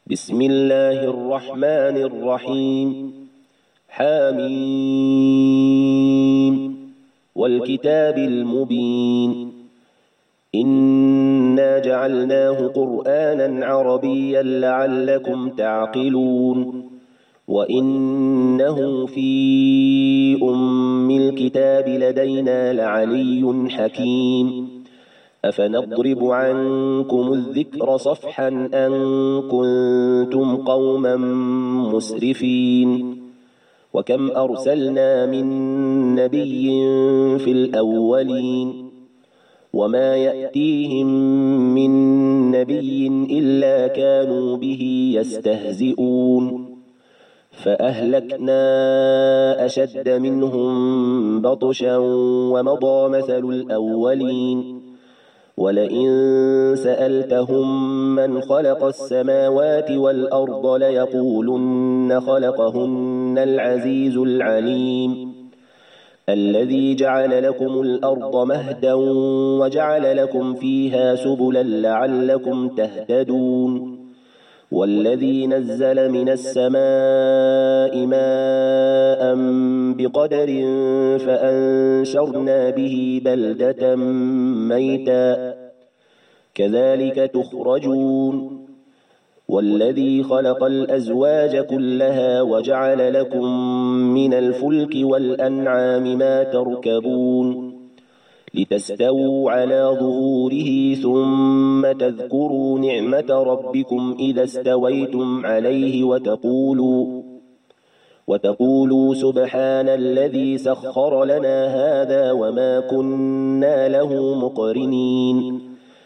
بسم الله الرحمن الرحيم. حاميم والكتاب المبين. إنا جعلناه قرآنا عربيا لعلكم تعقلون. وإنه في أم الكتاب لدينا لعلي حكيم. أفنضرب عنكم الذكر صفحا أن كنتم قوما مسرفين. وكم أرسلنا من نبي في الأولين وما يأتيهم من نبي إلا كانوا به يستهزئون. فأهلكنا أشد منهم بطشا ومضى مثل الأولين. ولئن سألتهم من خلق السماوات والأرض ليقولن خلقهن العزيز العليم. الذي جعل لكم الأرض مهدا وجعل لكم فيها سبلا لعلكم تهتدون. والذي نزل من السماء ماء بقدر فأنشرنا به بلدة ميتا كذلك تخرجون. والذي خلق الأزواج كلها وجعل لكم من الفلك والأنعام ما تركبون لتستووا على ظهوره ثم تذكروا نعمة ربكم إذا استويتم عليه وتقولوا سبحان الذي سخر لنا هذا وما كنا له مقرنين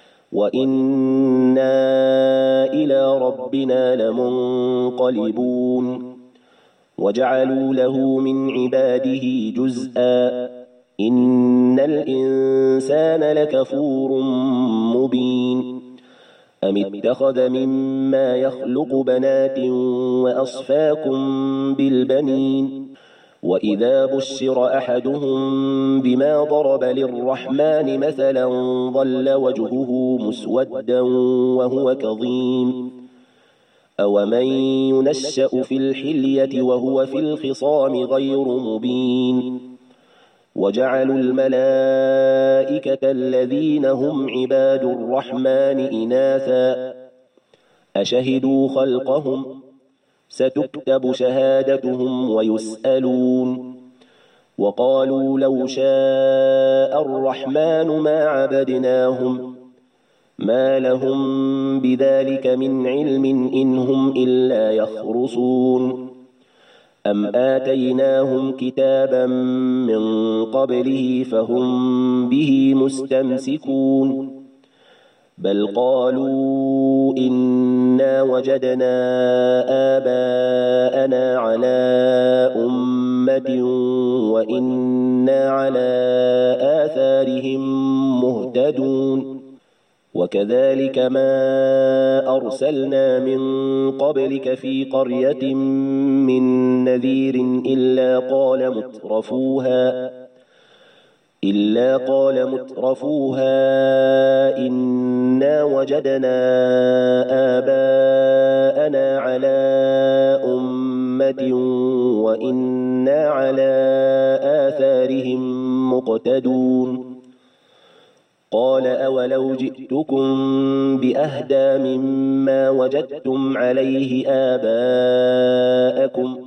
وإنا إلى ربنا لمنقلبون. وجعلوا له من عباده جزءا إن الإنسان لكفور مبين. أم اتخذ مما يخلق بنات وأصفاكم بالبنين وإذا بشر أحدهم بما ضرب للرحمن مثلا ظل وجهه مسودا وهو كظيم. أومن ينشأ في الحلية وهو في الخصام غير مبين. وجعلوا الملائكة الذين هم عباد الرحمن إناثا أشهدوا خلقهم ستكتب شهادتهم ويسألون. وقالوا لو شاء الرحمن ما عبدناهم ما لهم بذلك من علم إن هم إلا يخرصون. أم آتيناهم كتابا من قبله فهم به مستمسكون. بل قالوا إنا وجدنا آباءنا على أمة وإنا على آثارهم مهتدون. وكذلك ما أرسلنا من قبلك في قرية من نذير إلا قال مترفوها إنا وجدنا آباءنا على أمة وإنا على آثارهم مقتدون. قال أولو جئتكم بأهدى مما وجدتم عليه آباءكم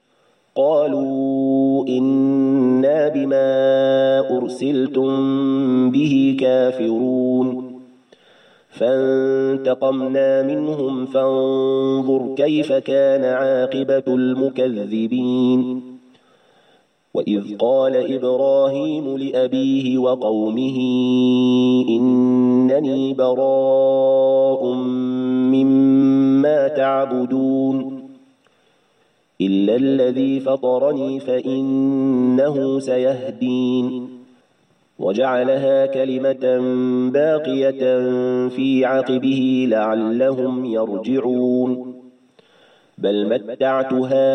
قالوا إنا بما أرسلتم به كافرون. فانتقمنا منهم فانظر كيف كان عاقبة المكذبين. وإذ قال إبراهيم لأبيه وقومه إنني براء مما تعبدون إلا الذي فطرني فإنه سيهدين. وجعلها كلمة باقية في عقبه لعلهم يرجعون. بل متعت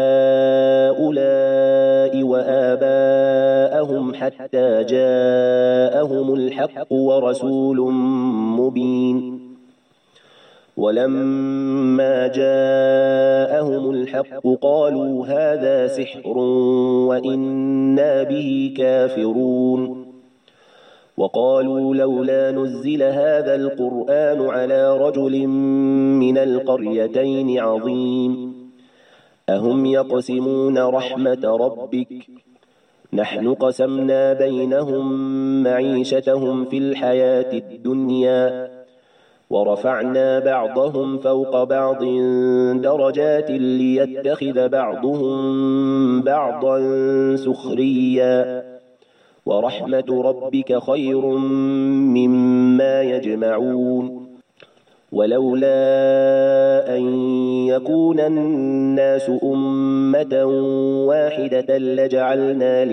هؤلاء وآباءهم حتى جاءهم الحق ورسول مبين. ولما جاءهم الحق قالوا هذا سحر وإنا به كافرون وقالوا لولا نزل هذا القرآن على رجل من القريتين عظيم أهم يقسمون رحمة ربك نحن قسمنا بينهم معيشتهم في الحياة الدنيا ورفعنا بعضهم فوق بعض درجات ليتخذ بعضهم بعضا سخريا ورحمة ربك خير مما يجمعون ولولا أن يكون الناس أمة واحدة لجعلنا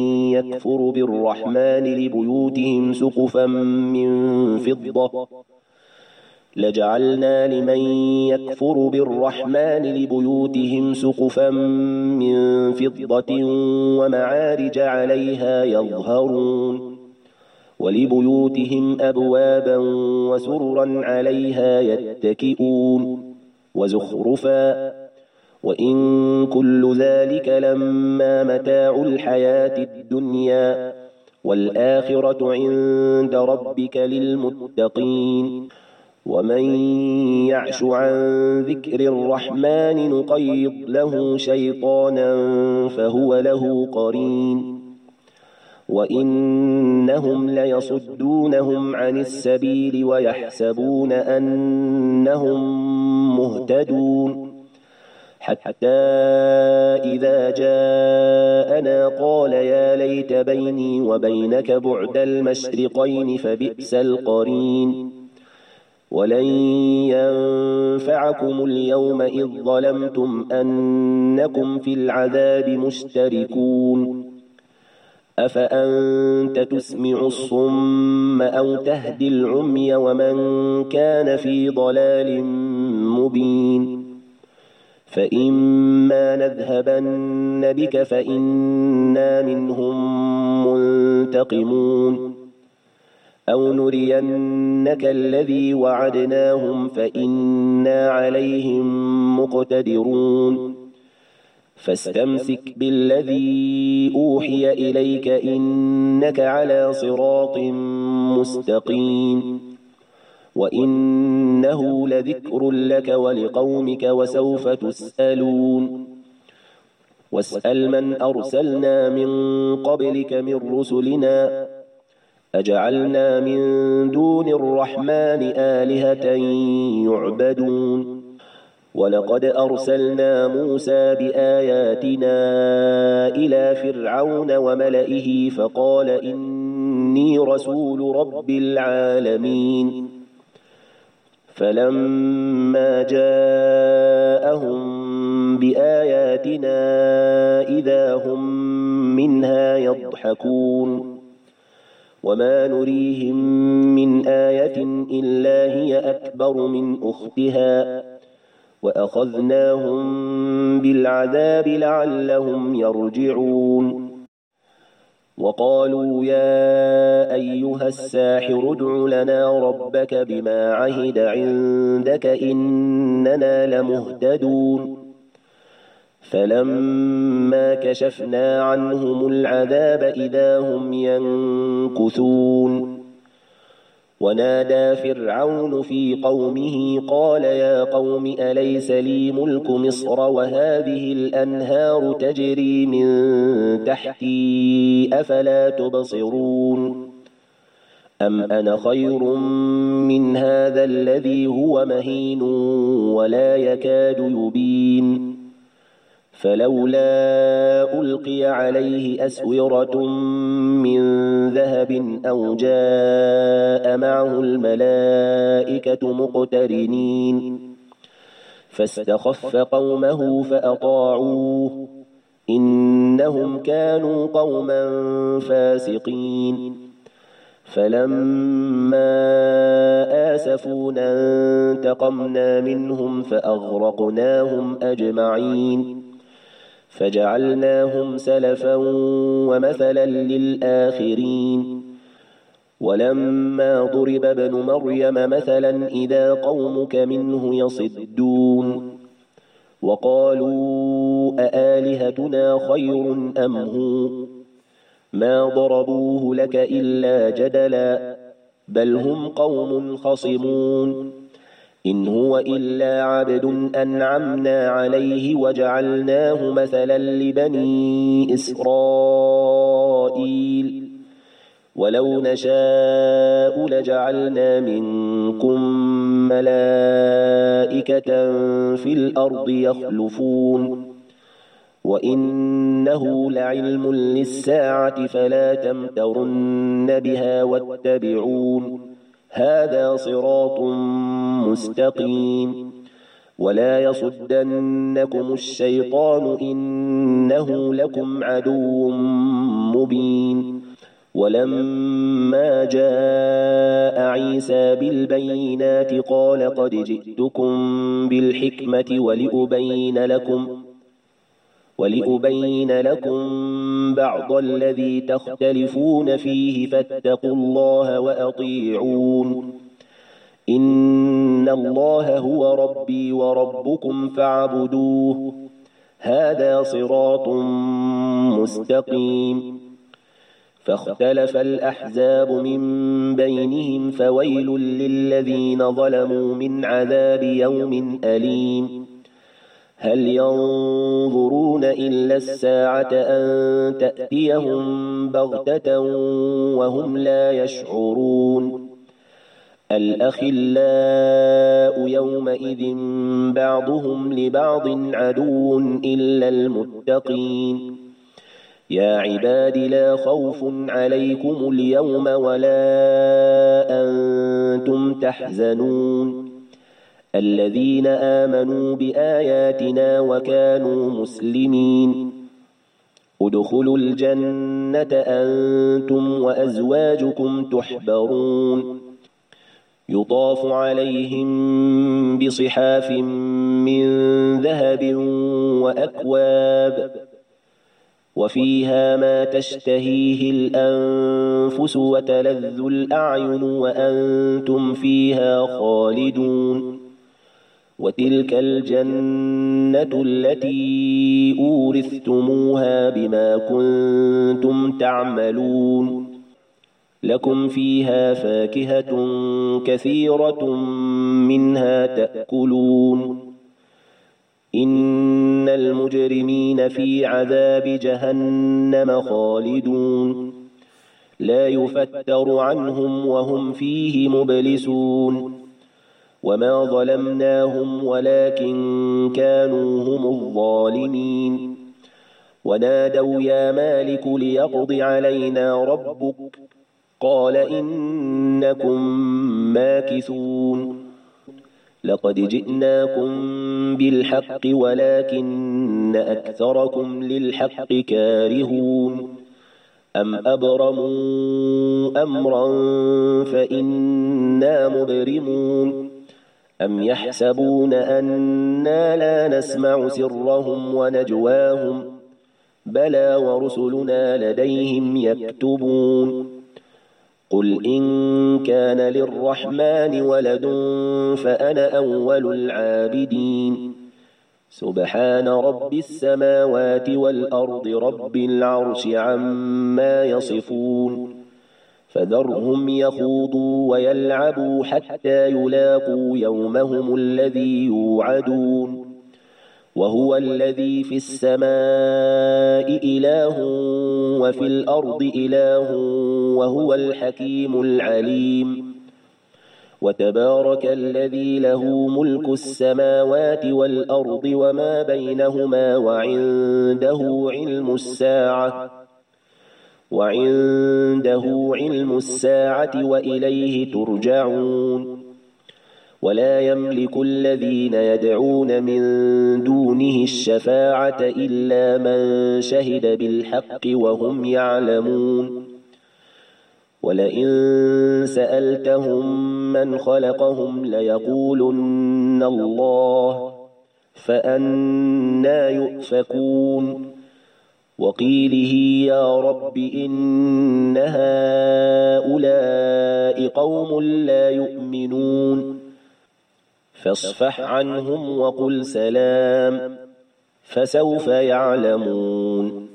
لمن يكفر بالرحمن لبيوتهم سقفا من فضة ومعارج عليها يظهرون ولبيوتهم أبوابا وسررا عليها يتكئون وزخرفا وإن كل ذلك لما متاع الحياة الدنيا والآخرة عند ربك للمتقين ومن يعش عن ذكر الرحمن نقيض له شيطانا فهو له قرين وإنهم ليصدونهم عن السبيل ويحسبون أنهم مهتدون حتى إذا جاءنا قال يا ليت بيني وبينك بعد المشرقين فبئس القرين ولن ينفعكم اليوم إذ ظلمتم أنكم في العذاب مشتركون أفأنت تسمع الصم أو تهدي العمي ومن كان في ضلال مبين فإما نذهبن بك فإنا منهم منتقمون أو نرينك الذي وعدناهم فإنا عليهم مقتدرون فاستمسك بالذي أوحي إليك إنك على صراط مستقيم وإنه لذكر لك ولقومك وسوف تسألون واسأل من أرسلنا من قبلك من رسلنا أجعلنا من دون الرحمن آلهة يعبدون ولقد أرسلنا موسى بآياتنا إلى فرعون وملئه فقال إني رسول رب العالمين فلما جاءهم بآياتنا إذا هم منها يضحكون وما نريهم من آية إلا هي أكبر من أختها وأخذناهم بالعذاب لعلهم يرجعون وقالوا يا أيها الساحر ادع لنا ربك بما عهد عندك إننا لمهتدون فلما كشفنا عنهم العذاب إذا هم ينكثون ونادى فرعون في قومه قال يا قوم أليس لي ملك مصر وهذه الأنهار تجري من تحتي أفلا تبصرون أم أنا خير من هذا الذي هو مهين ولا يكاد يبين فلولا ألقي عليه أسورة من ذهب أو جاء معه الملائكة مقترنين فاستخف قومه فأطاعوه إنهم كانوا قوما فاسقين فلما آسفونا انتقمنا منهم فأغرقناهم أجمعين فجعلناهم سلفا ومثلا للآخرين ولما ضرب ابن مريم مثلا إذا قومك منه يصدون وقالوا أآلهتنا خير أم هو ما ضربوه لك إلا جدلا بل هم قوم خصمون إن هو إلا عبد أنعمنا عليه وجعلناه مثلا لبني إسرائيل ولو نشاء لجعلنا منكم ملائكة في الأرض يخلفون وإنه لعلم للساعة فلا تمترن بها واتبعون هذا صراط مستقيم ولا يصدنكم الشيطان إنه لكم عدو مبين ولما جاء عيسى بالبينات قال قد جئتكم بالحكمة ولأبين لكم بعض الذي تختلفون فيه فاتقوا الله وأطيعون إن الله هو ربي وربكم فاعبدوه هذا صراط مستقيم فاختلف الأحزاب من بينهم فويل للذين ظلموا من عذاب يوم أليم هل ينظرون إلا الساعة أن تأتيهم بغتة وهم لا يشعرون الأخلاء يومئذ بعضهم لبعض عدو إلا المتقين يا عباد لا خوف عليكم اليوم ولا أنتم تحزنون الذين آمنوا بآياتنا وكانوا مسلمين ادخلوا الجنة أنتم وأزواجكم تحبرون يطاف عليهم بصحاف من ذهب وأكواب وفيها ما تشتهيه الأنفس وتلذ الأعين وأنتم فيها خالدون وتلك الجنة التي أورثتموها بما كنتم تعملون لكم فيها فاكهة كثيرة منها تأكلون إن المجرمين في عذاب جهنم خالدون لا يفتر عنهم وهم فيه مبلسون وما ظلمناهم ولكن كانوا هم الظالمين ونادوا يا مالك ليقض علينا ربك قال إنكم ماكثون لقد جئناكم بالحق ولكن أكثركم للحق كارهون أم أبرموا أمرا فإنا مبرمون أم يحسبون أنا لا نسمع سرهم ونجواهم بلى ورسلنا لديهم يكتبون قل إن كان للرحمن ولد فأنا أول العابدين سبحان رب السماوات والأرض رب العرش عما يصفون فذرهم يخوضوا ويلعبوا حتى يلاقوا يومهم الذي يوعدون وهو الذي في السماء إله وفي الأرض إله وهو الحكيم العليم وتبارك الذي له ملك السماوات والأرض وما بينهما وعنده علم الساعة وإليه ترجعون ولا يملك الذين يدعون من دونه الشفاعة إلا من شهد بالحق وهم يعلمون ولئن سألتهم من خلقهم ليقولن الله فأنى يؤفكون وقيله يا رب إن هؤلاء قوم لا يؤمنون فاصفح عنهم وقل سلام فسوف يعلمون